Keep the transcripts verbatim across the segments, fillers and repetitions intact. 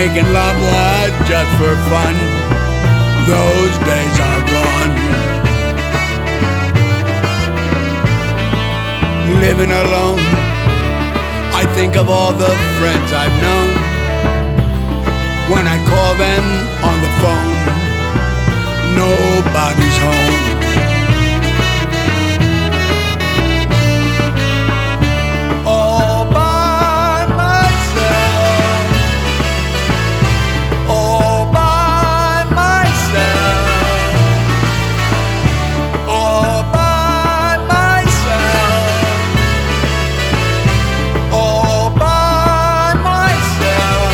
making love was just for fun. Those days are gone. Living alone, I think of all the friends I've known. When I call them on the phone, nobody's home. All by myself, all by myself, all by myself, all by myself.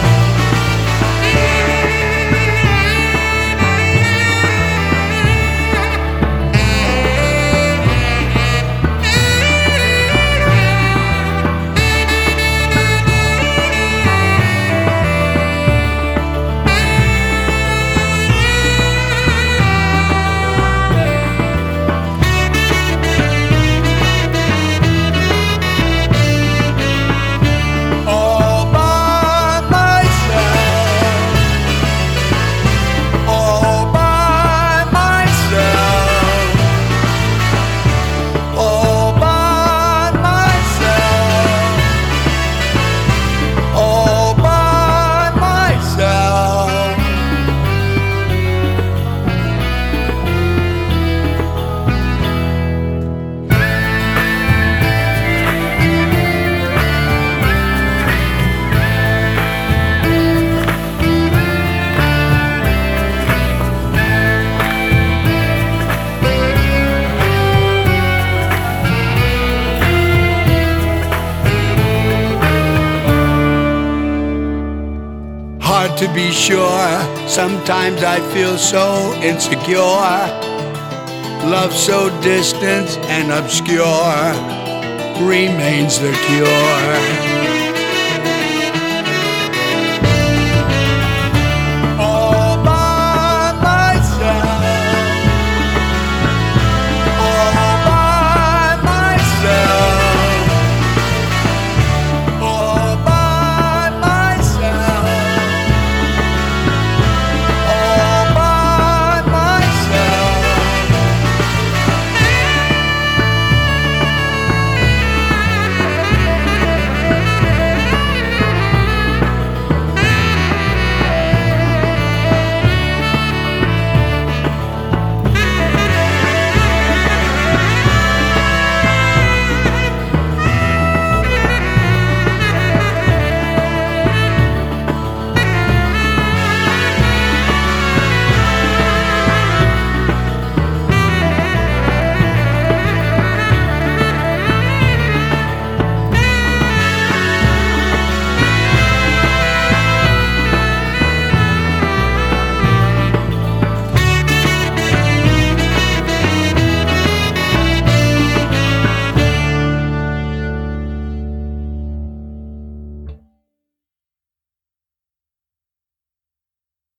Hard to be sure, sometimes I feel so insecure. Love so distant and obscure remains the cure.